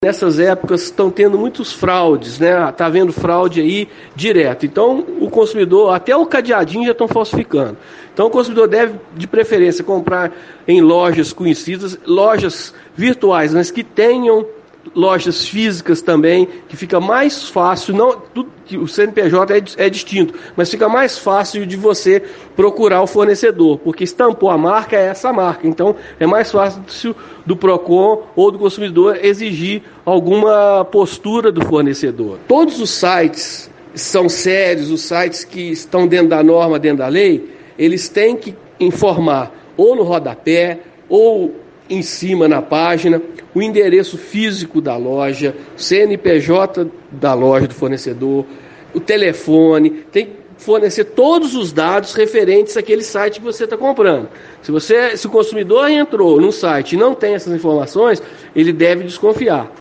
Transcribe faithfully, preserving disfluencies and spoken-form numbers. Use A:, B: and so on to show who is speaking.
A: Nessas épocas estão tendo muitos fraudes, né? Está havendo fraude aí direto. Então, o consumidor, até o cadeadinho já estão falsificando. Então, o consumidor deve, de preferência, comprar em lojas conhecidas, lojas virtuais, mas que tenham lojas físicas também, que fica mais fácil, não, tudo, o C N P J é, é distinto, mas fica mais fácil de você procurar o fornecedor, porque estampou a marca, é essa marca, então é mais fácil do PROCON ou do consumidor exigir alguma postura do fornecedor. Todos os sites são sérios, os sites que estão dentro da norma, dentro da lei, eles têm que informar ou no rodapé, ou em cima na página, o endereço físico da loja, C N P J da loja do fornecedor, o telefone, tem que fornecer todos os dados referentes àquele site que você está comprando. Se, você, se o consumidor entrou num site e não tem essas informações, ele deve desconfiar.